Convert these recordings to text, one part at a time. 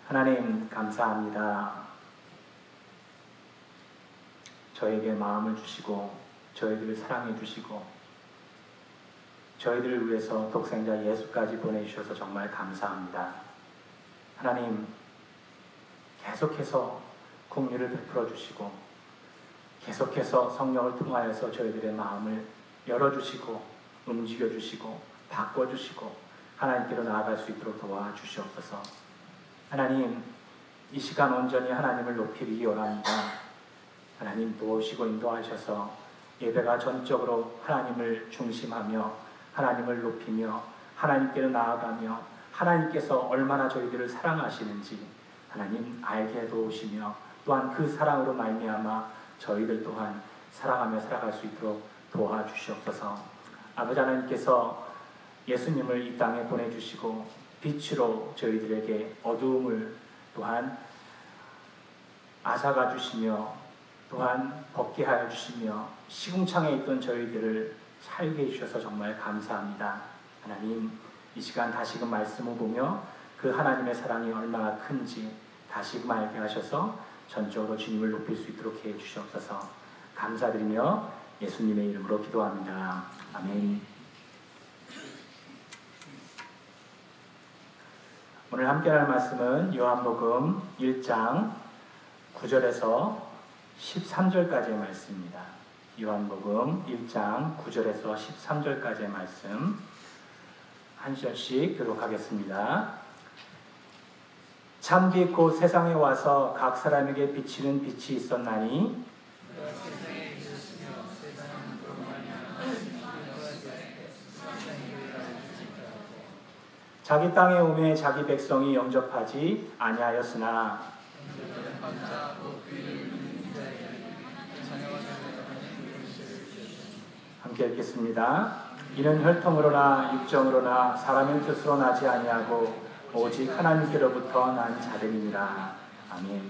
하나님 감사합니다. 저에게 마음을 주시고 저희들을 사랑해 주시고 저희들을 위해서 독생자 예수까지 보내주셔서 정말 감사합니다. 하나님 계속해서 긍휼을 베풀어 주시고 계속해서 성령을 통하여서 저희들의 마음을 열어주시고 움직여 주시고 바꿔주시고 하나님께로 나아갈 수 있도록 도와주시옵소서. 하나님 이 시간 온전히 하나님을 높이기 원합니다. 하나님 도우시고 인도하셔서 예배가 전적으로 하나님을 중심하며 하나님을 높이며 하나님께로 나아가며 하나님께서 얼마나 저희들을 사랑하시는지 하나님 알게 도우시며 또한 그 사랑으로 말미암아 저희들 또한 사랑하며 살아갈 수 있도록 도와주시옵소서. 아버지 하나님께서 예수님을 이 땅에 보내주시고 빛으로 저희들에게 어두움을 또한 앗아가 주시며 또한 벗게 하여 주시며 시궁창에 있던 저희들을 살게 해주셔서 정말 감사합니다. 하나님 이 시간 다시금 말씀을 보며 그 하나님의 사랑이 얼마나 큰지 다시금 알게 하셔서 전적으로 주님을 높일 수 있도록 해 주시옵소서. 감사드리며 예수님의 이름으로 기도합니다. 아멘. 오늘 함께 할 말씀은 요한복음 1장 9절에서 13절까지의 말씀입니다. 요한복음 1장 9절에서 13절까지의 말씀 한 절씩 교독하겠습니다. 참 빛 곧 세상에 와서 각 사람에게 비치는 빛이 있었나니 자기 땅에 오매 자기 백성이 영접하지 아니하였으나 함께 읽겠습니다. 이는 혈통으로나 육정으로나 사람의 뜻으로 나지 아니하고 오직 하나님께로부터 난 자들이니라. 아멘.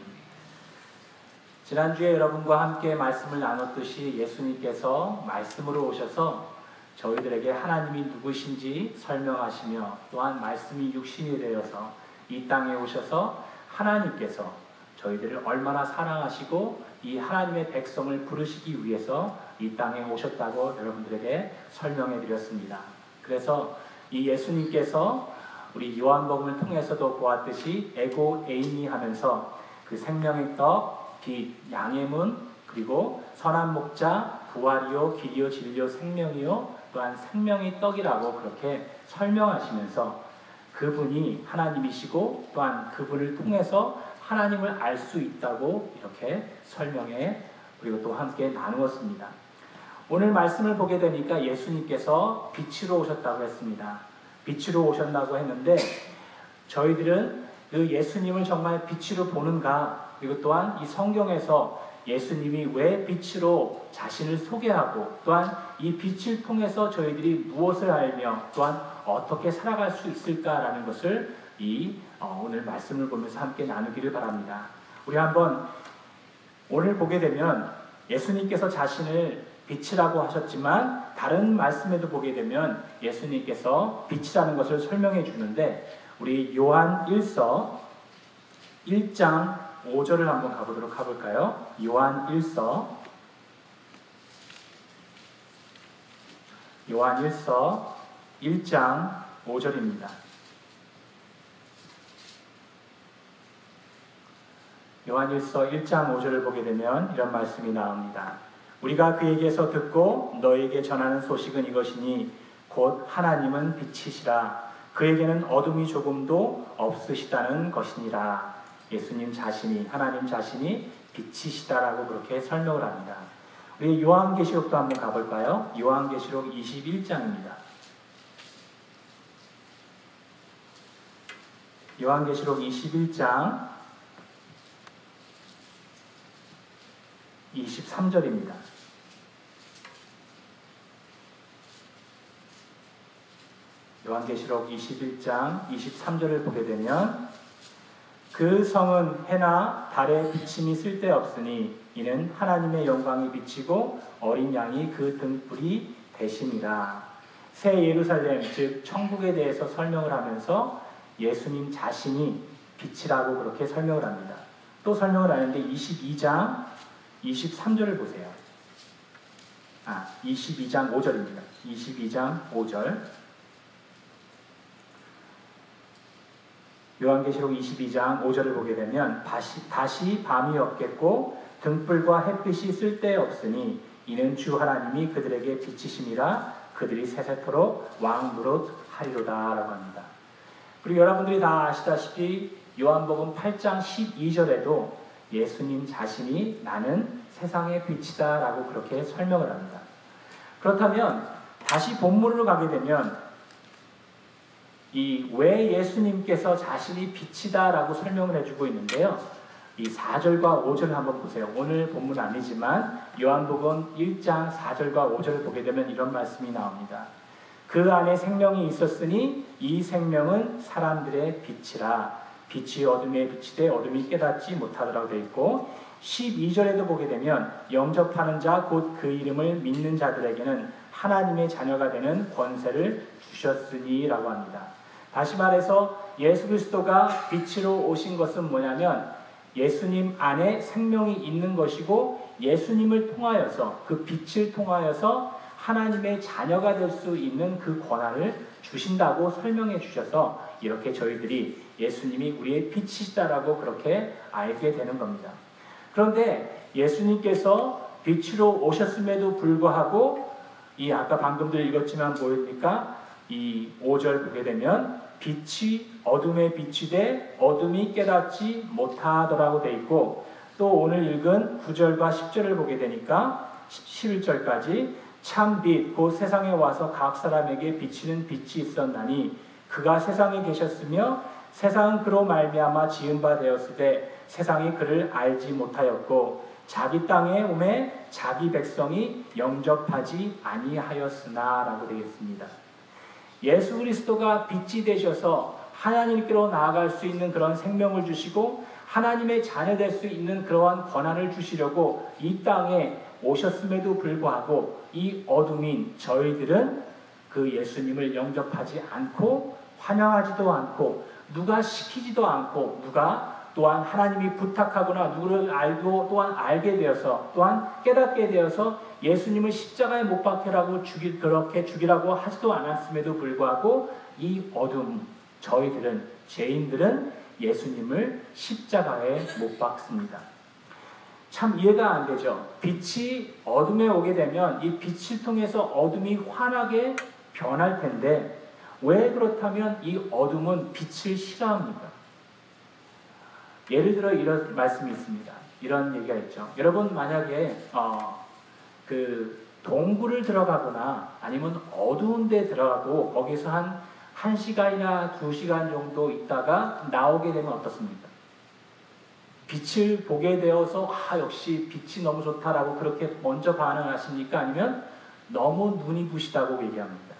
지난주에 여러분과 함께 말씀을 나눴듯이 예수님께서 말씀으로 오셔서 저희들에게 하나님이 누구신지 설명하시며 또한 말씀이 육신이 되어서 이 땅에 오셔서 하나님께서 저희들을 얼마나 사랑하시고 이 하나님의 백성을 부르시기 위해서 이 땅에 오셨다고 여러분들에게 설명해 드렸습니다. 그래서 이 예수님께서 우리 요한복음을 통해서도 보았듯이 에고 에이미 하면서 그 생명의 떡, 빛, 양의 문, 그리고 선한 목자, 부활이요, 길이요, 진리요, 생명이요, 또한 생명의 떡이라고 그렇게 설명하시면서 그분이 하나님이시고 또한 그분을 통해서 하나님을 알 수 있다고 이렇게 설명해 그리고 또 함께 나누었습니다. 오늘 말씀을 보게 되니까 예수님께서 빛으로 오셨다고 했습니다. 빛으로 오셨다고 했는데 저희들은 그 예수님을 정말 빛으로 보는가, 그리고 또한 이 성경에서 예수님이 왜 빛으로 자신을 소개하고 또한 이 빛을 통해서 저희들이 무엇을 알며 또한 어떻게 살아갈 수 있을까라는 것을 오늘 말씀을 보면서 함께 나누기를 바랍니다. 우리 한번 오늘 보게 되면 예수님께서 자신을 빛이라고 하셨지만 다른 말씀에도 보게 되면 예수님께서 빛이라는 것을 설명해 주는데 우리 요한 1서 1장 5절을 한번 가볼까요? 요한 1서 1장 5절입니다. 요한 1서 1장 5절을 보게 되면 이런 말씀이 나옵니다. 우리가 그에게서 듣고 너에게 전하는 소식은 이것이니 곧 하나님은 빛이시라 그에게는 어둠이 조금도 없으시다는 것이니라. 예수님 자신이, 하나님 자신이 빛이시다라고 그렇게 설명을 합니다. 우리 요한계시록도 한번 가볼까요? 요한계시록 21장입니다. 요한계시록 21장 23절입니다. 요한계시록 21장 23절을 보게 되면 그 성은 해나 달의 비침이 쓸데없으니 이는 하나님의 영광이 비치고 어린 양이 그 등불이 되심이라. 새 예루살렘 즉 천국에 대해서 설명을 하면서 예수님 자신이 빛이라고 그렇게 설명을 합니다. 또 설명을 하는데 22장 23절을 보세요. 22장 5절입니다. 22장 5절. 요한계시록 22장 5절을 보게 되면 다시 밤이 없겠고 등불과 햇빛이 쓸데없으니 이는 주 하나님이 그들에게 빛이심이라 그들이 세세토록 왕 노릇하리로다 라고 합니다. 그리고 여러분들이 다 아시다시피 요한복음 8장 12절에도 예수님 자신이 나는 세상의 빛이다 라고 그렇게 설명을 합니다. 그렇다면 다시 본문으로 가게 되면 왜 예수님께서 자신이 빛이다 라고 설명을 해주고 있는데요. 이 4절과 5절을 한번 보세요. 오늘 본문 아니지만 요한복음 1장 4절과 5절을 보게 되면 이런 말씀이 나옵니다. 그 안에 생명이 있었으니 이 생명은 사람들의 빛이라 빛이 어둠에 비치되 어둠이 깨닫지 못하더라고 되어 있고 12절에도 보게 되면 영접하는 자 곧 그 이름을 믿는 자들에게는 하나님의 자녀가 되는 권세를 주셨으니 라고 합니다. 다시 말해서 예수 그리스도가 빛으로 오신 것은 뭐냐면 예수님 안에 생명이 있는 것이고 예수님을 통하여서 그 빛을 통하여서 하나님의 자녀가 될 수 있는 그 권한을 주신다고 설명해 주셔서 이렇게 저희들이 예수님이 우리의 빛이시다라고 그렇게 알게 되는 겁니다. 그런데 예수님께서 빛으로 오셨음에도 불구하고 이 아까 방금도 읽었지만 뭐입니까? 이 5절 보게 되면 빛이 어둠에 비치되 어둠이 깨닫지 못하더라고 되어 있고 또 오늘 읽은 9절과 10절을 보게 되니까 11절까지 참 빛 곧 세상에 와서 각 사람에게 비치는 빛이 있었나니 그가 세상에 계셨으며 세상은 그로 말미암아 지은 바 되었으되 세상이 그를 알지 못하였고 자기 땅에 오매 자기 백성이 영접하지 아니하였으나 라고 되어 있습니다. 예수 그리스도가 빛이 되셔서 하나님께로 나아갈 수 있는 그런 생명을 주시고 하나님의 자녀 될 수 있는 그러한 권한을 주시려고 이 땅에 오셨음에도 불구하고 이 어둠인 저희들은 그 예수님을 영접하지 않고 환영하지도 않고 누가 시키지도 않고 누가 또한 하나님이 부탁하거나 누구를 알고 또한 알게 되어서 또한 깨닫게 되어서 예수님을 십자가에 못 박혀라고 그렇게 죽이라고 하지도 않았음에도 불구하고 이 어둠 저희들은 죄인들은 예수님을 십자가에 못 박습니다. 참 이해가 안 되죠. 빛이 어둠에 오게 되면 이 빛을 통해서 어둠이 환하게 변할 텐데 왜 그렇다면 이 어둠은 빛을 싫어합니까? 예를 들어 이런 말씀이 있습니다. 이런 얘기가 있죠. 여러분 만약에 그 동굴을 들어가거나 아니면 어두운 데 들어가고 거기서 한 1시간이나 2시간 정도 있다가 나오게 되면 어떻습니까? 빛을 보게 되어서 역시 빛이 너무 좋다라고 그렇게 먼저 반응하십니까? 아니면 너무 눈이 부시다고 얘기합니다.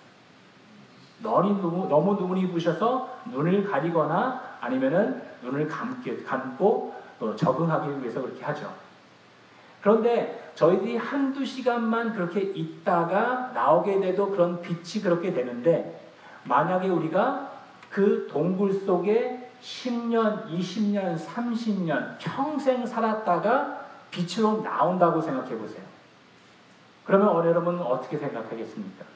너무 눈이 부셔서 눈을 가리거나 아니면은 눈을 감고 또 적응하기 위해서 그렇게 하죠. 그런데 저희들이 한두 시간만 그렇게 있다가 나오게 돼도 그런 빛이 그렇게 되는데 만약에 우리가 그 동굴 속에 10년, 20년, 30년 평생 살았다가 빛으로 나온다고 생각해 보세요. 그러면 여러분은 어떻게 생각하겠습니까?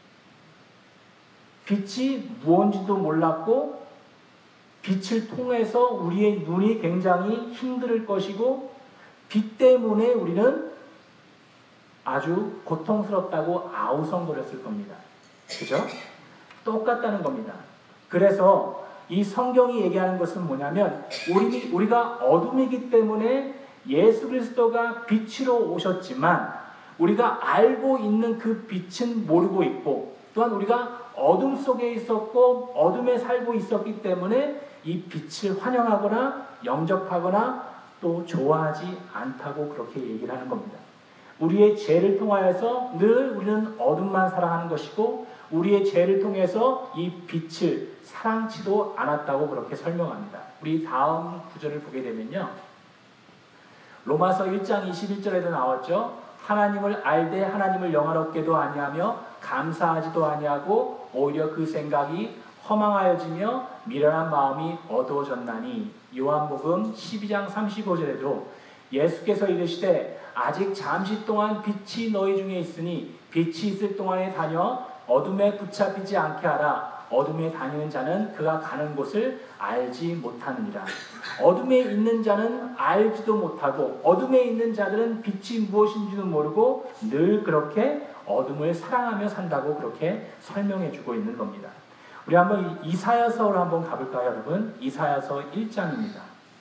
빛이 무엇인지도 몰랐고 빛을 통해서 우리의 눈이 굉장히 힘들 것이고 빛 때문에 우리는 아주 고통스럽다고 아우성거렸을 겁니다. 그죠? 똑같다는 겁니다. 그래서 이 성경이 얘기하는 것은 뭐냐면 우리가 어둠이기 때문에 예수 그리스도가 빛으로 오셨지만 우리가 알고 있는 그 빛은 모르고 있고 또한 우리가 어둠 속에 있었고 어둠에 살고 있었기 때문에 이 빛을 환영하거나 영접하거나 또 좋아하지 않다고 그렇게 얘기를 하는 겁니다. 우리의 죄를 통하여서 늘 우리는 어둠만 사랑하는 것이고 우리의 죄를 통해서 이 빛을 사랑치도 않았다고 그렇게 설명합니다. 우리 다음 구절을 보게 되면요. 로마서 1장 21절에도 나왔죠. 하나님을 알되 하나님을 영화롭게도 아니하며 감사하지도 아니하고 오히려 그 생각이 허망하여지며 미련한 마음이 어두워졌나니. 요한복음 12장 35절에도 예수께서 이르시되 아직 잠시 동안 빛이 너희 중에 있으니 빛이 있을 동안에 다녀 어둠에 붙잡히지 않게 하라. 어둠에 다니는 자는 그가 가는 곳을 알지 못하느니라. 어둠에 있는 자는 알지도 못하고 어둠에 있는 자들은 빛이 무엇인지도 모르고 늘 그렇게 어둠을 사랑하며 산다고 그렇게 설명해 주고 있는 겁니다. 우리 한번 이사야서로 한번 가볼까요, 여러분? 이사야서 1장입니다.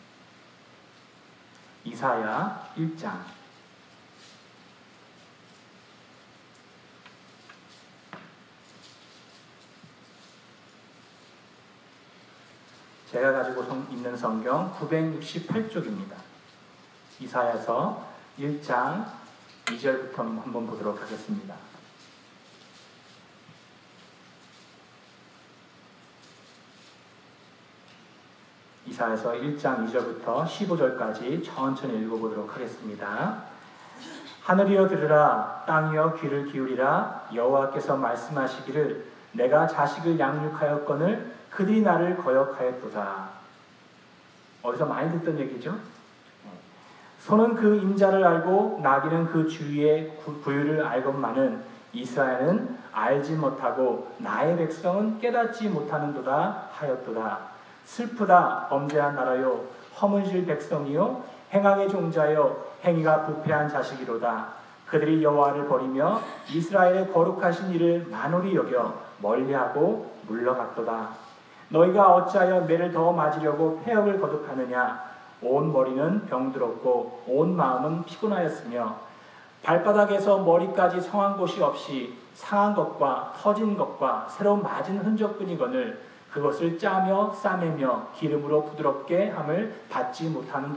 이사야 1장. 제가 가지고 있는 성경 968쪽입니다. 이사야서 1장 2절부터 한번 보도록 하겠습니다. 이사야서 1장 2절부터 15절까지 천천히 읽어보도록 하겠습니다. 하늘이여 들으라, 땅이여 귀를 기울이라. 여호와께서 말씀하시기를 내가 자식을 양육하였거늘 그들이 나를 거역하였도다. 어디서 많이 듣던 얘기죠? 소는 그 임자를 알고 나귀는 그 주위의 부유를 알건만은 이스라엘은 알지 못하고 나의 백성은 깨닫지 못하는도다 하였도다. 슬프다 범죄한 나라요 허물질 백성이요 행악의 종자요 행위가 부패한 자식이로다. 그들이 여호와를 버리며 이스라엘의 거룩하신 이를 만홀히 여겨 멀리하고 물러갔도다. 너희가 어찌하여 매를 더 맞으려고 폐역을 거듭하느냐. 온 머리는 병들었고 온 마음은 피곤하였으며 발바닥에서 머리까지 성한 곳이 없이 상한 것과 터진 것과 새로 맞은 흔적뿐이거늘 그것을 짜며 싸매며 기름으로 부드럽게 함을 받지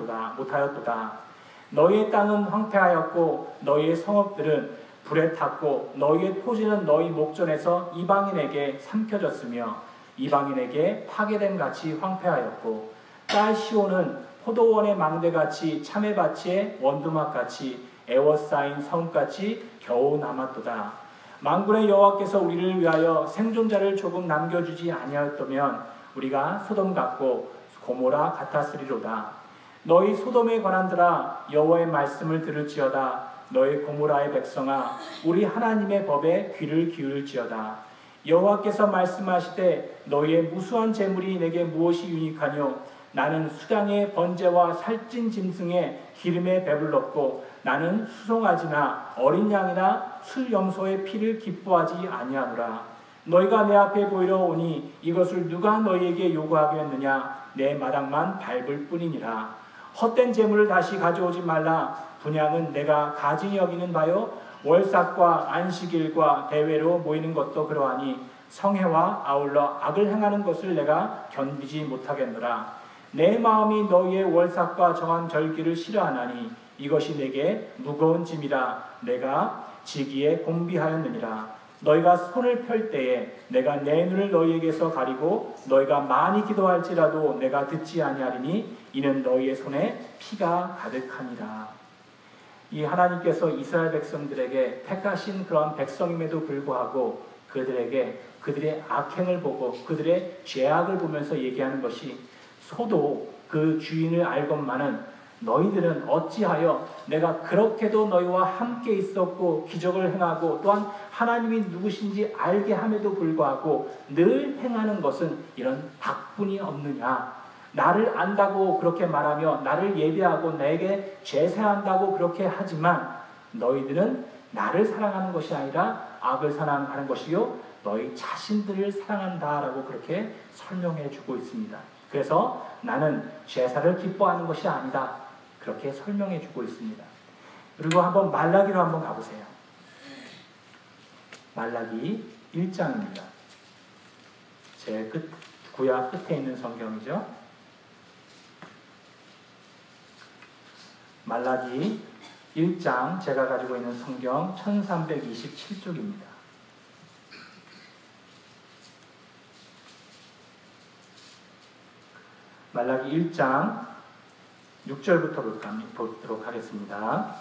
못하였도다. 너희의 땅은 황폐하였고 너희의 성읍들은 불에 탔고 너희의 토지는 너희 목전에서 이방인에게 삼켜졌으며 이방인에게 파괴됨 같이 황폐하였고 딸 시온은 포도원의 망대같이 참외밭의 원두막같이 애워싸인 성같이 겨우 남았도다. 만군의 여호와께서 우리를 위하여 생존자를 조금 남겨주지 아니하였다면 우리가 소돔 같고 고모라 같았으리로다. 너희 소돔에 관한들아 여호와의 말씀을 들을지어다. 너희 고모라의 백성아 우리 하나님의 법에 귀를 기울일지어다. 여호와께서 말씀하시되 너희의 무수한 재물이 내게 무엇이 유익하뇨. 나는 수량의 번제와 살찐 짐승의 기름에 배불렀고 나는 수송아지나 어린 양이나 술 염소의 피를 기뻐하지 아니하노라. 너희가 내 앞에 보이러 오니 이것을 누가 너희에게 요구하겠느냐. 내 마당만 밟을 뿐이니라. 헛된 재물을 다시 가져오지 말라. 분향은 내가 가증히 여기는 바요 월삭과 안식일과 대회로 모이는 것도 그러하니 성회와 아울러 악을 행하는 것을 내가 견디지 못하겠노라. 내 마음이 너희의 월삭과 정한 절기를 싫어하나니 이것이 내게 무거운 짐이라. 내가 지기에 공비하였느니라. 너희가 손을 펼 때에 내가 내 눈을 너희에게서 가리고 너희가 많이 기도할지라도 내가 듣지 아니하리니 이는 너희의 손에 피가 가득하니라. 이 하나님께서 이스라엘 백성들에게 택하신 그런 백성임에도 불구하고 그들에게 그들의 악행을 보고 그들의 죄악을 보면서 얘기하는 것이 소도 그 주인을 알건만은 너희들은 어찌하여 내가 그렇게도 너희와 함께 있었고 기적을 행하고 또한 하나님이 누구신지 알게 함에도 불구하고 늘 행하는 것은 이런 박분이 없느냐. 나를 안다고 그렇게 말하며 나를 예배하고 내게 제사한다고 그렇게 하지만 너희들은 나를 사랑하는 것이 아니라 악을 사랑하는 것이요 너희 자신들을 사랑한다라고 그렇게 설명해 주고 있습니다. 그래서 나는 제사를 기뻐하는 것이 아니다. 그렇게 설명해 주고 있습니다. 그리고 한번 말라기로 한번 가보세요. 말라기 1장입니다. 제일 구약 끝에 있는 성경이죠. 말라기 1장 제가 가지고 있는 성경 1327쪽입니다. 말라기 1장 6절부터 보도록 하겠습니다.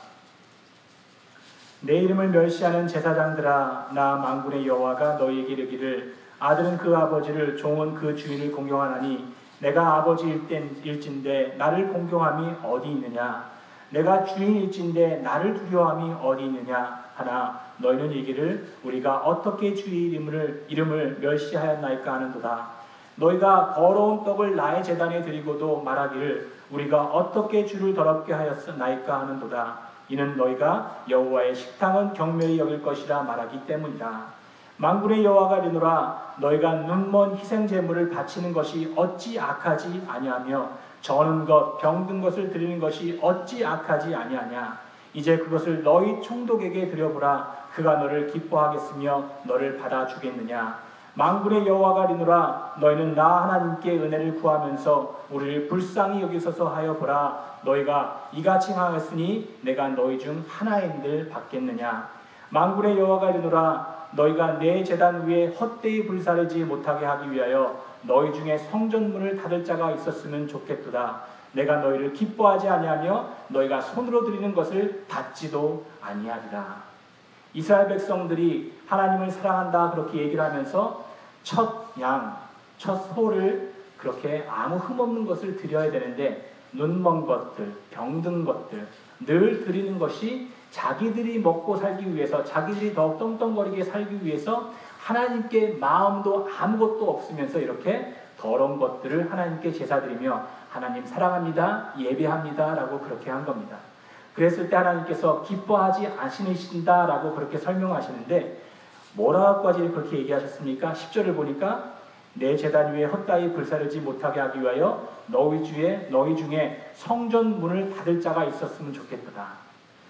내 이름을 멸시하는 제사장들아 나 만군의 여호와가 너희에게 이르기를 아들은 그 아버지를, 종은 그 주인을 공경하나니 내가 아버지일진데 나를 공경함이 어디 있느냐? 내가 주인일진데 나를 두려워함이 어디 있느냐? 하나 너희는 이기를 우리가 어떻게 주의 이름을 멸시하였나이까 하는도다. 너희가 더러운 떡을 나의 제단에 드리고도 말하기를 우리가 어떻게 주를 더럽게 하였나이까 하는도다. 이는 너희가 여호와의 식당은 경멸히 여길 것이라 말하기 때문이다. 만군의 여호와가 이르노라 너희가 눈먼 희생 제물을 바치는 것이 어찌 악하지 아니하며 저는 것 병든 것을 드리는 것이 어찌 악하지 아니하냐. 이제 그것을 너희 총독에게 드려보라. 그가 너를 기뻐하겠으며 너를 받아주겠느냐. 만군의 여호와가 이르노라 너희는 나 하나님께 은혜를 구하면서 우리를 불쌍히 여기소서 하여 보라. 너희가 이같이 행하였으니 내가 너희 중 하나인들 받겠느냐. 만군의 여호와가 이르노라 너희가 내 제단 위에 헛되이 불사르지 못하게 하기 위하여 너희 중에 성전문을 닫을 자가 있었으면 좋겠도다. 내가 너희를 기뻐하지 아니하며 너희가 손으로 드리는 것을 받지도 아니하리라. 이스라엘 백성들이 하나님을 사랑한다 그렇게 얘기를 하면서 첫 양, 첫 소를 그렇게 아무 흠없는 것을 드려야 되는데 눈먼 것들, 병든 것들 늘 드리는 것이 자기들이 먹고 살기 위해서, 자기들이 더욱 떵떵거리게 살기 위해서 하나님께 마음도 아무것도 없으면서 이렇게 더러운 것들을 하나님께 제사드리며 하나님 사랑합니다, 예배합니다 라고 그렇게 한 겁니다. 그랬을 때 하나님께서 기뻐하지 않으신다 라고 그렇게 설명하시는데 뭐라고까지 그렇게 얘기하셨습니까? 10절을 보니까 내 제단 위에 헛다이 불사르지 못하게 하기 위하여 너희 중에 성전문을 닫을 자가 있었으면 좋겠다.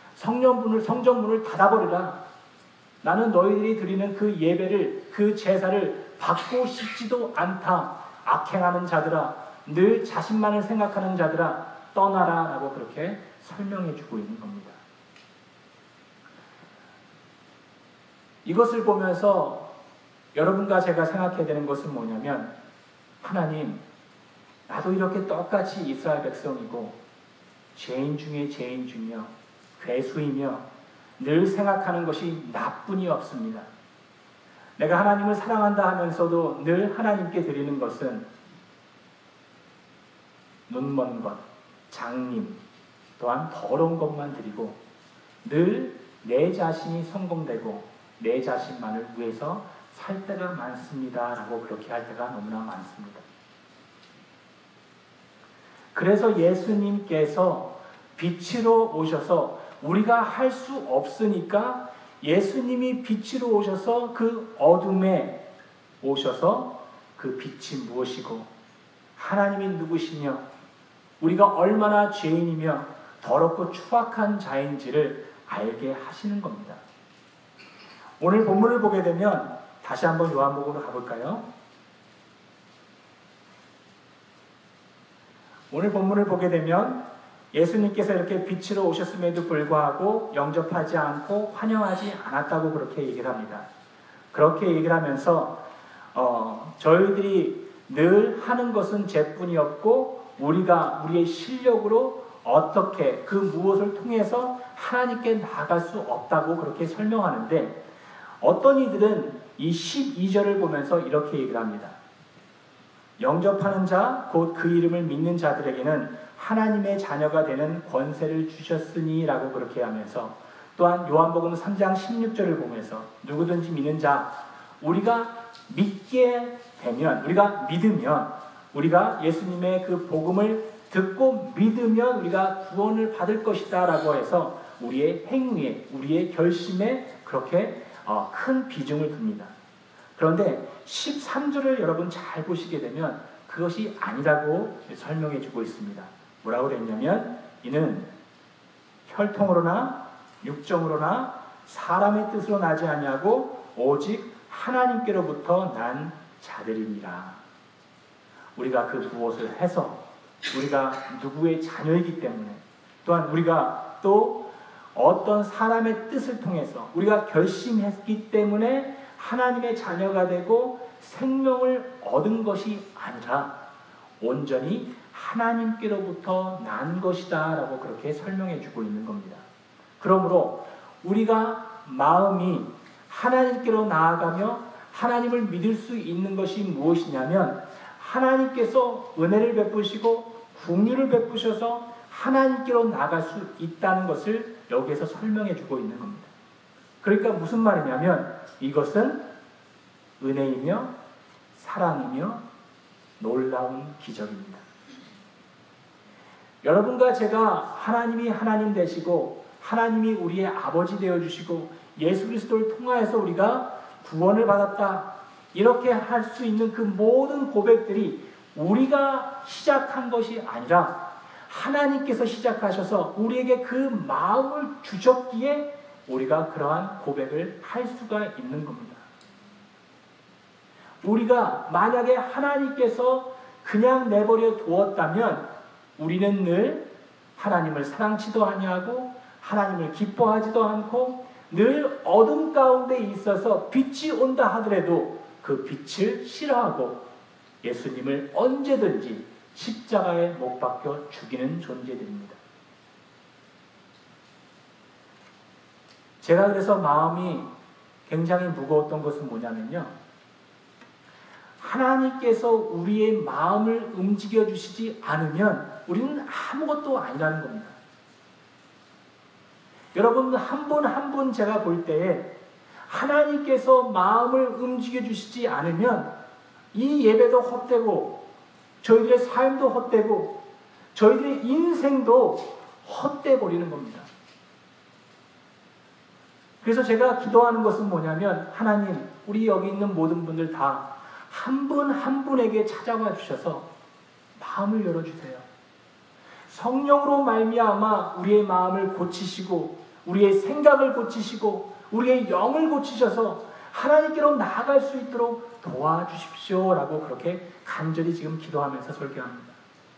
성전문을 닫아버리라. 나는 너희들이 드리는 그 예배를, 그 제사를 받고 싶지도 않다. 악행하는 자들아, 늘 자신만을 생각하는 자들아, 떠나라 라고 그렇게 설명해 주고 있는 겁니다. 이것을 보면서 여러분과 제가 생각해야 되는 것은 뭐냐면 하나님, 나도 이렇게 똑같이 이스라엘 백성이고 죄인 중에 죄인 중이며 괴수이며 늘 생각하는 것이 나뿐이 없습니다. 내가 하나님을 사랑한다 하면서도 늘 하나님께 드리는 것은 눈먼 것, 장님, 또한 더러운 것만 드리고 늘 내 자신이 성공되고 내 자신만을 위해서 살 때가 많습니다 라고 그렇게 할 때가 너무나 많습니다. 그래서 예수님께서 빛으로 오셔서 우리가 할 수 없으니까 예수님이 빛으로 오셔서 그 어둠에 오셔서 그 빛이 무엇이고 하나님이 누구시며 우리가 얼마나 죄인이며 더럽고 추악한 자인지를 알게 하시는 겁니다. 오늘 본문을 보게 되면 다시 한번 요한복음으로 가볼까요? 오늘 본문을 보게 되면 예수님께서 이렇게 빛으로 오셨음에도 불구하고 영접하지 않고 환영하지 않았다고 그렇게 얘기를 합니다. 그렇게 얘기를 하면서 저희들이 늘 하는 것은 죄뿐이었고 우리가 우리의 실력으로 어떻게 그 무엇을 통해서 하나님께 나아갈 수 없다고 그렇게 설명하는데 어떤 이들은 이 12절을 보면서 이렇게 얘기를 합니다. 영접하는 자, 곧 그 이름을 믿는 자들에게는 하나님의 자녀가 되는 권세를 주셨으니 라고 그렇게 하면서 또한 요한복음 3장 16절을 보면서 누구든지 믿는 자, 우리가 믿게 되면, 우리가 믿으면, 우리가 예수님의 그 복음을 듣고 믿으면 우리가 구원을 받을 것이다 라고 해서 우리의 행위에, 우리의 결심에 그렇게 큰 비중을 둡니다. 그런데 13절을 여러분 잘 보시게 되면 그것이 아니라고 설명해 주고 있습니다. 뭐라고 그랬냐면 이는 혈통으로나 육정으로나 사람의 뜻으로 나지 아니하고 오직 하나님께로부터 난 자들이니라. 우리가 그 무엇을 해서 우리가 누구의 자녀이기 때문에 또한 우리가 또 어떤 사람의 뜻을 통해서 우리가 결심했기 때문에 하나님의 자녀가 되고 생명을 얻은 것이 아니라 온전히 하나님께로부터 난 것이다 라고 그렇게 설명해 주고 있는 겁니다. 그러므로 우리가 마음이 하나님께로 나아가며 하나님을 믿을 수 있는 것이 무엇이냐면 하나님께서 은혜를 베푸시고 긍휼을 베푸셔서 하나님께로 나아갈 수 있다는 것을 여기에서 설명해 주고 있는 겁니다. 그러니까 무슨 말이냐면 이것은 은혜이며 사랑이며 놀라운 기적입니다. 여러분과 제가 하나님이 하나님 되시고 하나님이 우리의 아버지 되어주시고 예수 그리스도를 통하여서 우리가 구원을 받았다, 이렇게 할 수 있는 그 모든 고백들이 우리가 시작한 것이 아니라 하나님께서 시작하셔서 우리에게 그 마음을 주셨기에 우리가 그러한 고백을 할 수가 있는 겁니다. 우리가 만약에 하나님께서 그냥 내버려 두었다면 우리는 늘 하나님을 사랑치도 아니하고 하나님을 기뻐하지도 않고 늘 어둠 가운데 있어서 빛이 온다 하더라도 그 빛을 싫어하고 예수님을 언제든지 십자가에 못 박혀 죽이는 존재들입니다. 제가 그래서 마음이 굉장히 무거웠던 것은 뭐냐면요, 하나님께서 우리의 마음을 움직여 주시지 않으면 우리는 아무것도 아니라는 겁니다. 여러분 한 분 한 분 제가 볼 때에 하나님께서 마음을 움직여 주시지 않으면 이 예배도 헛되고 저희들의 삶도 헛되고 저희들의 인생도 헛돼 버리는 겁니다. 그래서 제가 기도하는 것은 뭐냐면, 하나님, 우리 여기 있는 모든 분들 다 한 분 한 분에게 찾아와 주셔서 마음을 열어주세요. 성령으로 말미암아 우리의 마음을 고치시고 우리의 생각을 고치시고 우리의 영을 고치셔서 하나님께로 나아갈 수 있도록 도와주십시오라고 그렇게 간절히 지금 기도하면서 설교합니다.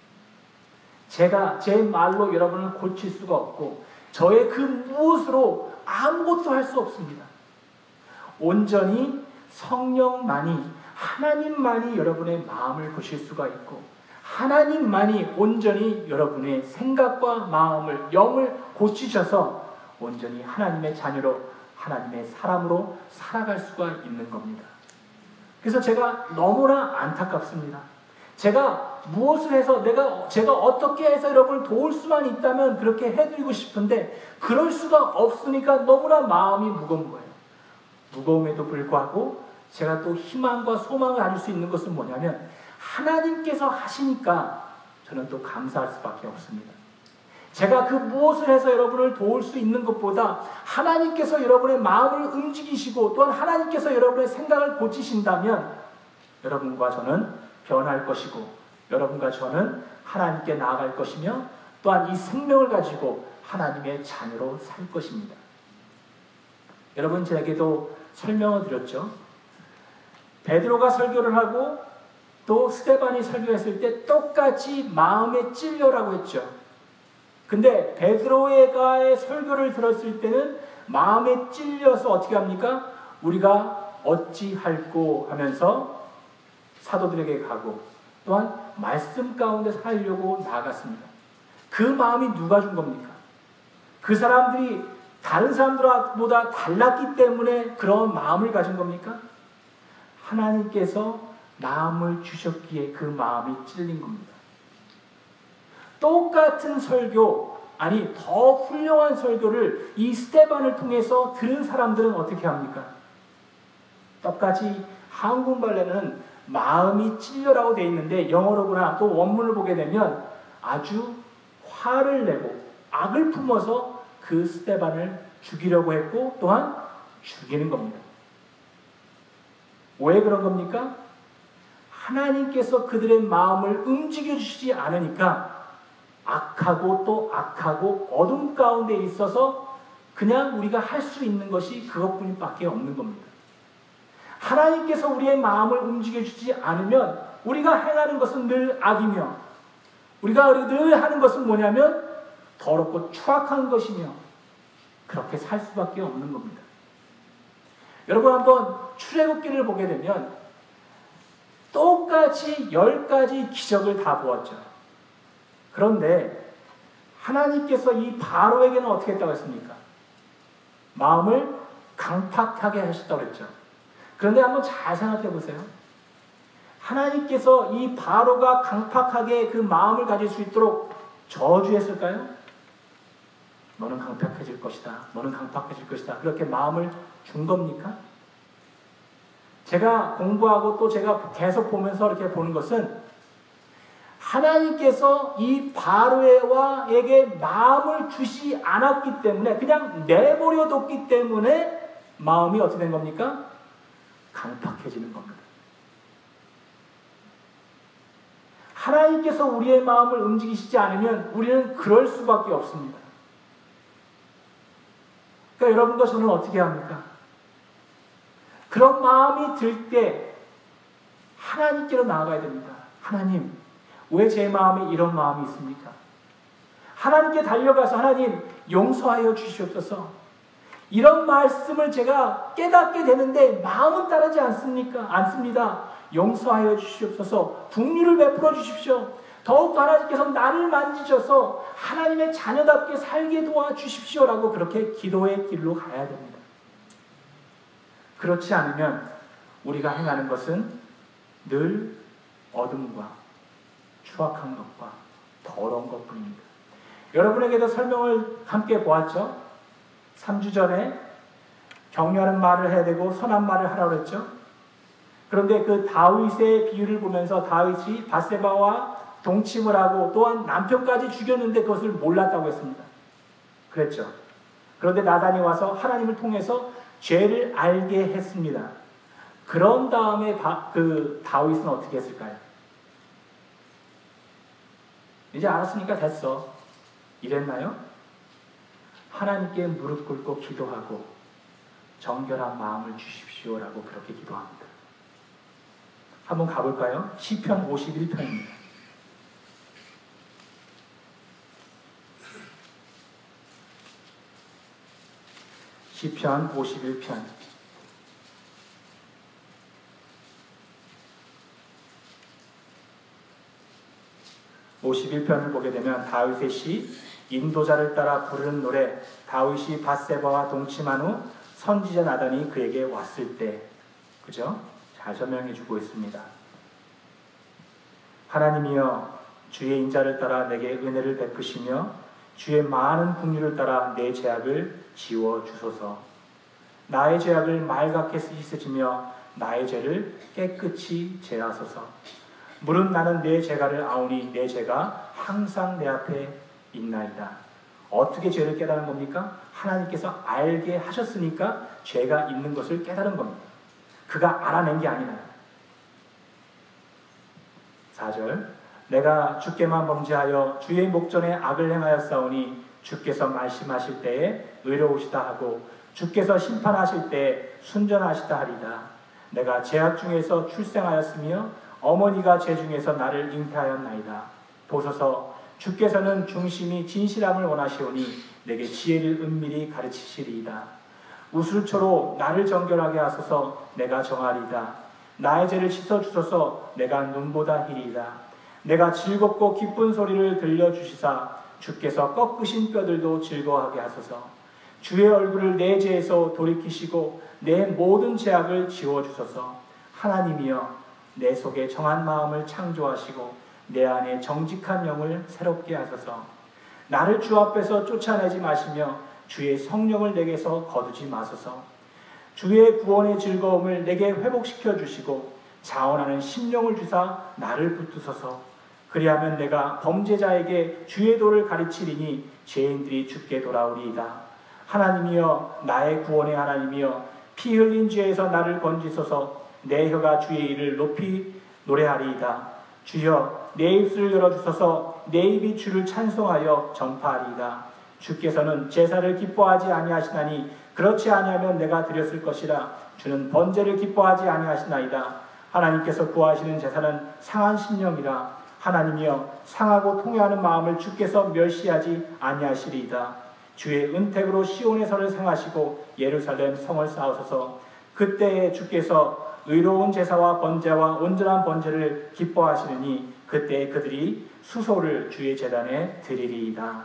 제가 제 말로 여러분을 고칠 수가 없고 저의 그 무엇으로 아무것도 할 수 없습니다. 온전히 성령만이, 하나님만이 여러분의 마음을 보실 수가 있고 하나님만이 온전히 여러분의 생각과 마음을, 영을 고치셔서 온전히 하나님의 자녀로, 하나님의 사람으로 살아갈 수가 있는 겁니다. 그래서 제가 너무나 안타깝습니다. 제가 무엇을 해서 제가 어떻게 해서 여러분을 도울 수만 있다면 그렇게 해드리고 싶은데 그럴 수가 없으니까 너무나 마음이 무거운 거예요. 무거움에도 불구하고 제가 또 희망과 소망을 가질 수 있는 것은 뭐냐면 하나님께서 하시니까 저는 또 감사할 수밖에 없습니다. 제가 그 무엇을 해서 여러분을 도울 수 있는 것보다 하나님께서 여러분의 마음을 움직이시고 또한 하나님께서 여러분의 생각을 고치신다면 여러분과 저는 변할 것이고 여러분과 저는 하나님께 나아갈 것이며 또한 이 생명을 가지고 하나님의 자녀로 살 것입니다. 여러분, 제게도 설명을 드렸죠. 베드로가 설교를 하고 또 스데반이 설교했을 때 똑같이 마음에 찔려라고 했죠. 근데 베드로의 설교를 들었을 때는 마음에 찔려서 어떻게 합니까? 우리가 어찌할꼬 하면서 사도들에게 가고 또한 말씀 가운데 살려고 나아갔습니다. 그 마음이 누가 준 겁니까? 그 사람들이 다른 사람들보다 달랐기 때문에 그런 마음을 가진 겁니까? 하나님께서 마음을 주셨기에 그 마음이 찔린 겁니다. 똑같은 설교, 아니 더 훌륭한 설교를 이 스데반을 통해서 들은 사람들은 어떻게 합니까? 똑같이 한국 말에는 마음이 찔려라고 되어 있는데 영어로구나 또 원문을 보게 되면 아주 화를 내고 악을 품어서 그 스데반을 죽이려고 했고 또한 죽이는 겁니다. 왜 그런 겁니까? 하나님께서 그들의 마음을 움직여 주시지 않으니까 악하고 또 악하고 어둠 가운데 있어서 그냥 우리가 할 수 있는 것이 그것뿐밖에 없는 겁니다. 하나님께서 우리의 마음을 움직여 주지 않으면 우리가 행하는 것은 늘 악이며 우리가 늘 하는 것은 뭐냐면 더럽고 추악한 것이며 그렇게 살 수밖에 없는 겁니다. 여러분 한번 출애굽기를 보게 되면 똑같이 10가지 기적을 다 보았죠. 그런데 하나님께서 이 바로에게는 어떻게 했다고 했습니까? 마음을 강팍하게 하셨다고 했죠. 그런데 한번 잘 생각해 보세요. 하나님께서 이 바로가 강팍하게 그 마음을 가질 수 있도록 저주했을까요? 너는 강팍해질 것이다. 너는 강팍해질 것이다. 그렇게 마음을 준 겁니까? 제가 공부하고 또 제가 계속 보면서 이렇게 보는 것은 하나님께서 이 바로에게 마음을 주시 않았기 때문에 그냥 내버려 뒀기 때문에 마음이 어떻게 된 겁니까? 강팍해지는 겁니다. 하나님께서 우리의 마음을 움직이시지 않으면 우리는 그럴 수밖에 없습니다. 그러니까 여러분과 저는 어떻게 합니까? 그런 마음이 들 때 하나님께로 나아가야 됩니다. 하나님, 왜 제 마음에 이런 마음이 있습니까? 하나님께 달려가서 하나님 용서하여 주시옵소서. 이런 말씀을 제가 깨닫게 되는데 마음은 따르지 않습니다. 용서하여 주시옵소서. 긍휼을 베풀어 주십시오. 더욱 하나님께서 나를 만지셔서 하나님의 자녀답게 살게 도와주십시오라고 그렇게 기도의 길로 가야 됩니다. 그렇지 않으면 우리가 행하는 것은 늘 어둠과 추악한 것과 더러운 것뿐입니다. 여러분에게도 설명을 함께 보았죠? 3주 전에 격려하는 말을 해야 되고 선한 말을 하라고 했죠? 그런데 그 다윗의 비유를 보면서 다윗이 밧세바와 동침을 하고 또한 남편까지 죽였는데 그것을 몰랐다고 했습니다. 그랬죠. 그런데 나단이 와서 하나님을 통해서 죄를 알게 했습니다. 그런 다음에 그 다윗은 어떻게 했을까요? 이제 알았으니까 됐어. 이랬나요? 하나님께 무릎 꿇고 기도하고 정결한 마음을 주십시오라고 그렇게 기도합니다. 한번 가볼까요? 시편 51편입니다. 시편 51편 51편을 보게 되면 다윗의 시, 인도자를 따라 부르는 노래, 다윗이 밧세바와 동침한 후 선지자 나단이 그에게 왔을 때, 그죠? 잘 설명해 주고 있습니다. 하나님이여 주의 인자를 따라 내게 은혜를 베푸시며 주의 많은 긍휼을 따라 내 죄악을 지워 주소서. 나의 죄악을 말갛게 씻으시며 나의 죄를 깨끗이 제하소서. 물은 나는 내 죄가를 아오니 내 죄가 항상 내 앞에 있나이다. 어떻게 죄를 깨달은 겁니까? 하나님께서 알게 하셨으니까 죄가 있는 것을 깨달은 겁니다. 그가 알아낸 게 아니라. 4절 내가 주께만 범죄하여 주의 목전에 악을 행하였사오니 주께서 말씀하실 때에 의로우시다 하고 주께서 심판하실 때에 순전하시다 하리다. 내가 죄악 중에서 출생하였으며 어머니가 죄 중에서 나를 잉태하였나이다. 보소서 주께서는 중심이 진실함을 원하시오니 내게 지혜를 은밀히 가르치시리이다. 우슬초로 나를 정결하게 하소서. 내가 정하리이다. 나의 죄를 씻어주소서. 내가 눈보다 희리이다. 내가 즐겁고 기쁜 소리를 들려주시사 주께서 꺾으신 뼈들도 즐거워하게 하소서. 주의 얼굴을 내 죄에서 돌이키시고 내 모든 죄악을 지워주소서. 하나님이여 내 속에 정한 마음을 창조하시고 내 안에 정직한 영을 새롭게 하소서. 나를 주 앞에서 쫓아내지 마시며 주의 성령을 내게서 거두지 마소서. 주의 구원의 즐거움을 내게 회복시켜 주시고 자원하는 심령을 주사 나를 붙드소서. 그리하면 내가 범죄자에게 주의 도를 가르치리니 죄인들이 주께 돌아오리이다. 하나님이여 나의 구원의 하나님이여 피 흘린 죄에서 나를 건지소서. 내 혀가 주의 일을 높이 노래하리이다. 주여 내 입술을 열어주소서. 내 입이 주를 찬송하여 전파하리이다. 주께서는 제사를 기뻐하지 아니하시나니 그렇지 아니하면 내가 드렸을 것이라. 주는 번제를 기뻐하지 아니하시나이다. 하나님께서 구하시는 제사는 상한 심령이라. 하나님이여 상하고 통회하는 마음을 주께서 멸시하지 아니하시리이다. 주의 은택으로 시온의 설을 생하시고 예루살렘 성을 쌓으소서. 그때에 주께서 의로운 제사와 번제와 온전한 번제를 기뻐하시느니 그때에 그들이 수소를 주의 제단에 드리리이다.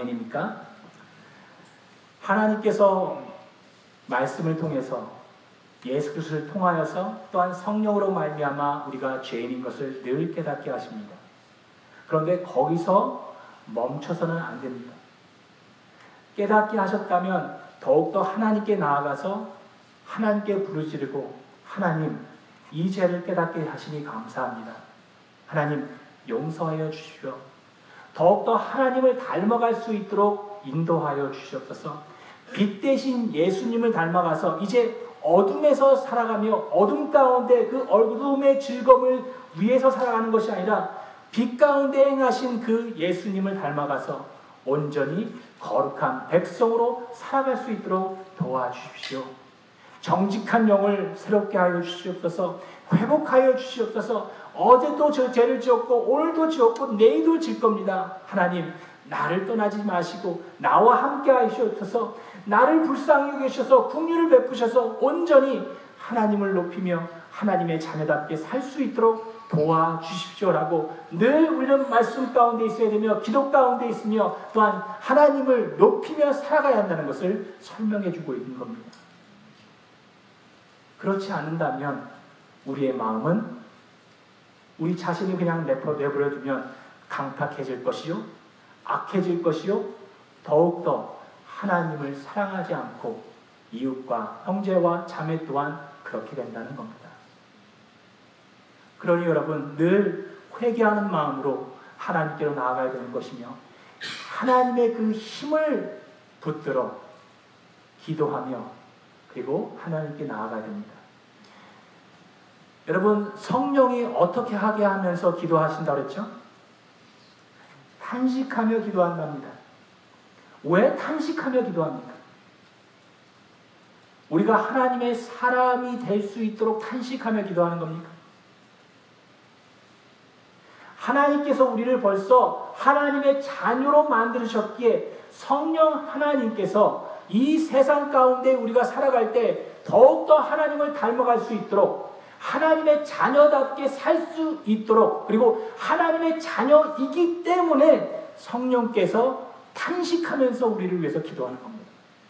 아멘입니까? 하나님께서 말씀을 통해서 예수 그리스도를 통하여서 또한 성령으로 말미암아 우리가 죄인인 것을 늘 깨닫게 하십니다. 그런데 거기서 멈춰서는 안 됩니다. 깨닫게 하셨다면 더욱더 하나님께 나아가서 하나님께 부르짖고 하나님, 이 죄를 깨닫게 하시니 감사합니다. 하나님, 용서하여 주십시오. 더욱더 하나님을 닮아갈 수 있도록 인도하여 주시옵소서. 빛 대신 예수님을 닮아가서 이제 어둠에서 살아가며 어둠 가운데 그 어둠의 즐거움을 위해서 살아가는 것이 아니라 빛 가운데 행하신 그 예수님을 닮아가서 온전히 거룩한 백성으로 살아갈 수 있도록 도와주십시오. 정직한 영을 새롭게 하여 주시옵소서. 회복하여 주시옵소서. 어제도 저 죄를 지었고 오늘도 지었고 내일도 질 겁니다. 하나님, 나를 떠나지 마시고 나와 함께 하시옵소서. 나를 불쌍히 여기셔서 긍휼을 베푸셔서 온전히 하나님을 높이며 하나님의 자녀답게 살 수 있도록 도와주십시오라고 늘 우리는 말씀 가운데 있어야 되며 기도 가운데 있으며 또한 하나님을 높이며 살아가야 한다는 것을 설명해 주고 있는 겁니다. 그렇지 않는다면 우리의 마음은 우리 자신이 그냥 내버려 두면 강팍해질 것이요, 악해질 것이요, 더욱더 하나님을 사랑하지 않고 이웃과 형제와 자매 또한 그렇게 된다는 겁니다. 그러니 여러분 늘 회개하는 마음으로 하나님께로 나아가야 되는 것이며 하나님의 그 힘을 붙들어 기도하며 그리고 하나님께 나아가야 됩니다. 여러분 성령이 어떻게 하게 하면서 기도하신다고 그랬죠? 탄식하며 기도한답니다. 왜 탄식하며 기도합니까? 우리가 하나님의 사람이 될 수 있도록 탄식하며 기도하는 겁니까? 하나님께서 우리를 벌써 하나님의 자녀로 만드셨기에 성령 하나님께서 이 세상 가운데 우리가 살아갈 때 더욱더 하나님을 닮아갈 수 있도록 하나님의 자녀답게 살 수 있도록 그리고 하나님의 자녀이기 때문에 성령께서 탄식하면서 우리를 위해서 기도하는 겁니다.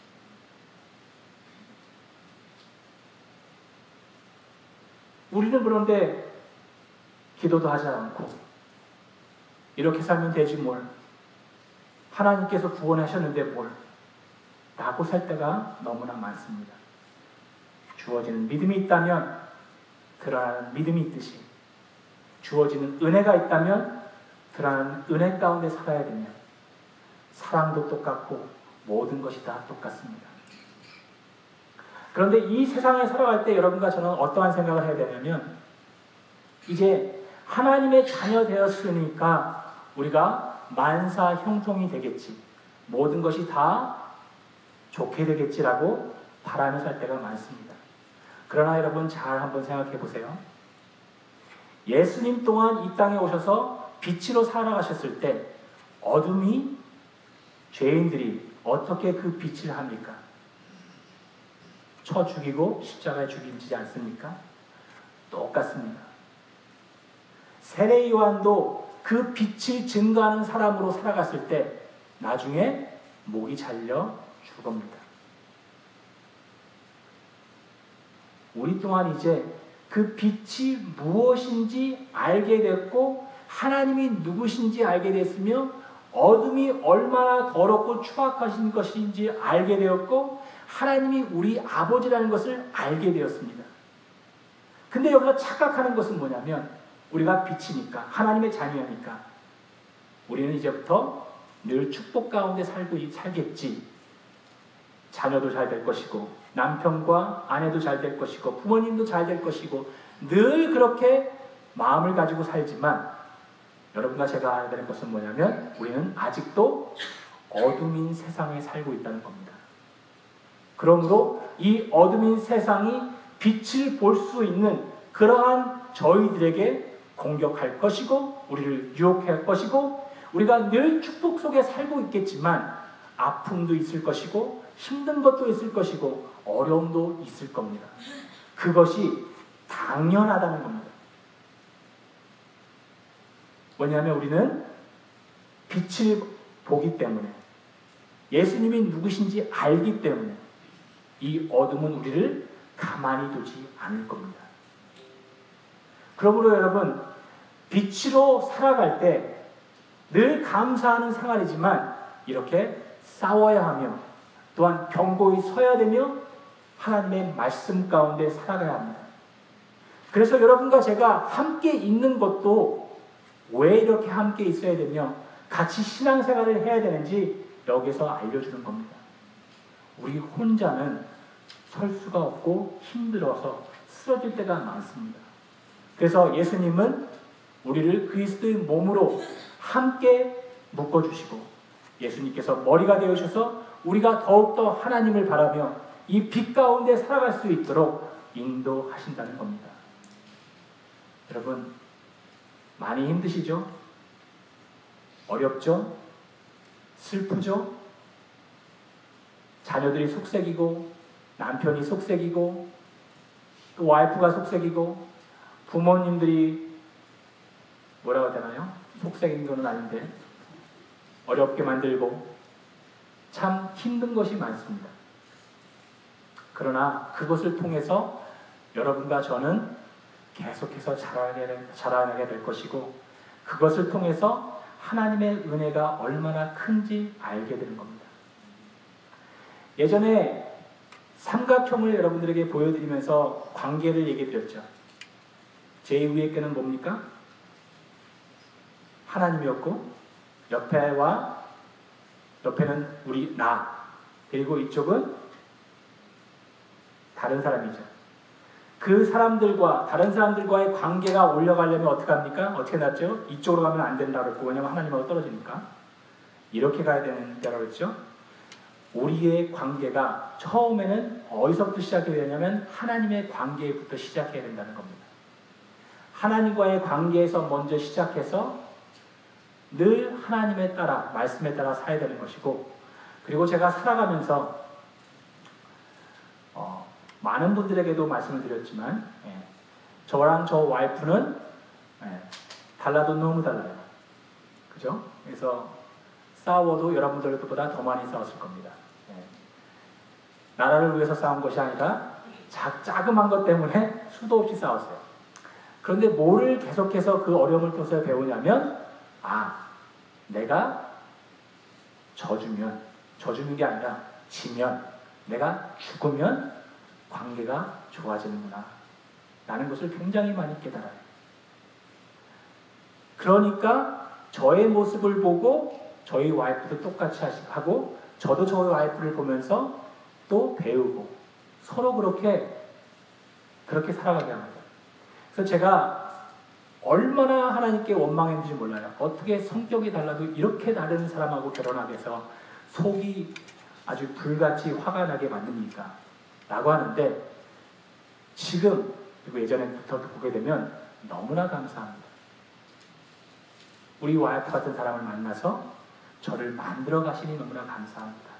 우리는 그런데 기도도 하지 않고 이렇게 살면 되지 뭘. 하나님께서 구원하셨는데 뭘. 라고 살 때가 너무나 많습니다. 주어지는 믿음이 있다면 드러나는 믿음이 있듯이 주어지는 은혜가 있다면 드러나는 은혜 가운데 살아야 되며 사랑도 똑같고 모든 것이 다 똑같습니다. 그런데 이 세상에 살아갈 때 여러분과 저는 어떠한 생각을 해야 되냐면 이제 하나님의 자녀 되었으니까 우리가 만사 형통이 되겠지. 모든 것이 다 좋게 되겠지라고 바라며 살 때가 많습니다. 그러나 여러분 잘 한번 생각해 보세요. 예수님 또한 이 땅에 오셔서 빛으로 살아가셨을 때 어둠이 죄인들이 어떻게 그 빛을 합니까? 쳐 죽이고 십자가에 죽이지 않습니까? 똑같습니다. 세례 요한도 그 빛을 증거하는 사람으로 살아갔을 때 나중에 목이 잘려 죽습니다. 우리 또한 이제 그 빛이 무엇인지 알게 됐고 하나님이 누구신지 알게 됐으며 어둠이 얼마나 더럽고 추악하신 것인지 알게 되었고 하나님이 우리 아버지라는 것을 알게 되었습니다. 근데 여기서 착각하는 것은 뭐냐면 우리가 빛이니까 하나님의 자녀니까 우리는 이제부터 늘 축복 가운데 살겠지. 자녀도 잘 될 것이고 남편과 아내도 잘 될 것이고 부모님도 잘 될 것이고 늘 그렇게 마음을 가지고 살지만 여러분과 제가 알아야 되는 것은 뭐냐면 우리는 아직도 어둠인 세상에 살고 있다는 겁니다. 그러므로 이 어둠인 세상이 빛을 볼 수 있는 그러한 저희들에게 공격할 것이고 우리를 유혹할 것이고 우리가 늘 축복 속에 살고 있겠지만 아픔도 있을 것이고 힘든 것도 있을 것이고 어려움도 있을 겁니다. 그것이 당연하다는 겁니다. 왜냐하면 우리는 빛을 보기 때문에 예수님이 누구신지 알기 때문에 이 어둠은 우리를 가만히 두지 않을 겁니다. 그러므로 여러분, 빛으로 살아갈 때 늘 감사하는 생활이지만 이렇게 싸워야 하며 또한 견고히 서야 되며 하나님의 말씀 가운데 살아가야 합니다. 그래서 여러분과 제가 함께 있는 것도 왜 이렇게 함께 있어야 되며 같이 신앙생활을 해야 되는지 여기서 알려주는 겁니다. 우리 혼자는 설 수가 없고 힘들어서 쓰러질 때가 많습니다. 그래서 예수님은 우리를 그리스도의 몸으로 함께 묶어주시고 예수님께서 머리가 되어주셔서 우리가 더욱더 하나님을 바라며 이 빛 가운데 살아갈 수 있도록 인도하신다는 겁니다. 여러분, 많이 힘드시죠? 어렵죠? 슬프죠? 자녀들이 속색이고 남편이 속색이고 또 와이프가 속색이고 부모님들이 뭐라고 해야 되나요? 속색인 건 아닌데 어렵게 만들고 참 힘든 것이 많습니다. 그러나 그것을 통해서 여러분과 저는 계속해서 자라나게 될 것이고 그것을 통해서 하나님의 은혜가 얼마나 큰지 알게 되는 겁니다. 예전에 삼각형을 여러분들에게 보여드리면서 관계를 얘기해 드렸죠. 제일 위에 께는 뭡니까? 하나님이었고 옆에는 우리 나 그리고 이쪽은 다른 사람이죠. 그 사람들과 다른 사람들과의 관계가 올라가려면 어떻게 합니까? 어떻게 났죠? 이쪽으로 가면 안 된다고 했고 왜냐하면 하나님하고 떨어지니까 이렇게 가야 된다고 했죠. 우리의 관계가 처음에는 어디서부터 시작해야 되냐면 하나님의 관계부터 시작해야 된다는 겁니다. 하나님과의 관계에서 먼저 시작해서 늘 하나님에 따라 말씀에 따라 살아야 되는 것이고 그리고 제가 살아가면서 많은 분들에게도 말씀을 드렸지만 저랑 저 와이프는 달라도 너무 달라요. 그죠? 그래서 싸워도 여러분들보다 더 많이 싸웠을 겁니다. 나라를 위해서 싸운 것이 아니라 자그만 것 때문에 수도 없이 싸웠어요. 그런데 뭐를 계속해서 그 어려움을 통해서 배우냐면 내가 져주는 게 아니라 지면 내가 죽으면 관계가 좋아지는구나 라는 것을 굉장히 많이 깨달아요. 그러니까 저의 모습을 보고 저희 와이프도 똑같이 하고 저도 저희 와이프를 보면서 또 배우고 서로 그렇게 살아가게 합니다. 그래서 제가 얼마나 하나님께 원망했는지 몰라요. 어떻게 성격이 달라도 이렇게 다른 사람하고 결혼하게 해서 속이 아주 불같이 화가 나게 만듭니까? 라고 하는데 지금 그리고 예전부터 보게 되면 너무나 감사합니다. 우리 와이프 같은 사람을 만나서 저를 만들어 가시니 너무나 감사합니다.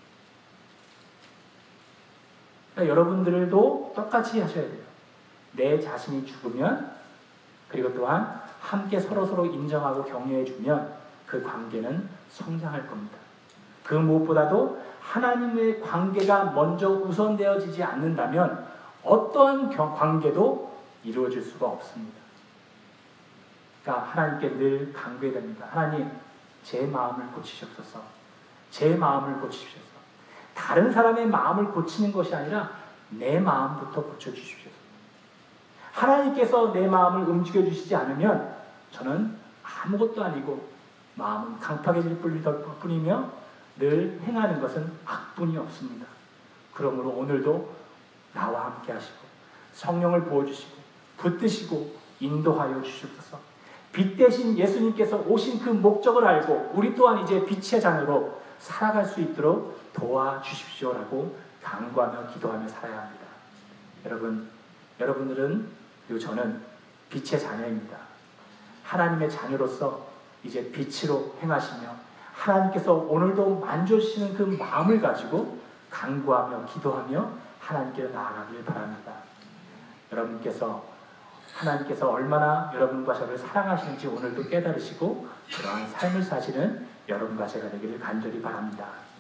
그러니까 여러분들도 똑같이 하셔야 돼요. 내 자신이 죽으면 그리고 또한 함께 서로 인정하고 격려해주면 그 관계는 성장할 겁니다. 그 무엇보다도 하나님의 관계가 먼저 우선되어지지 않는다면 어떠한 관계도 이루어질 수가 없습니다. 그러니까 하나님께 늘 간구해야 됩니다. 하나님, 제 마음을 고치시옵소서. 제 마음을 고치시옵소서. 다른 사람의 마음을 고치는 것이 아니라 내 마음부터 고쳐주십시오. 하나님께서 내 마음을 움직여주시지 않으면 저는 아무것도 아니고 마음은 강팍해질 뿐이며 늘 행하는 것은 악뿐이 없습니다. 그러므로 오늘도 나와 함께 하시고 성령을 부어주시고 붙드시고 인도하여 주시옵소서. 빛 대신 예수님께서 오신 그 목적을 알고 우리 또한 이제 빛의 자녀로 살아갈 수 있도록 도와주십시오라고 간구하며 기도하며 살아야 합니다. 여러분들은 그리고 저는 빛의 자녀입니다. 하나님의 자녀로서 이제 빛으로 행하시며 하나님께서 오늘도 만져주시는 그 마음을 가지고 간구하며 기도하며 하나님께 나아가길 바랍니다. 하나님께서 얼마나 여러분과 저를 사랑하시는지 오늘도 깨달으시고 그러한 삶을 사시는 여러분과 제가 되기를 간절히 바랍니다.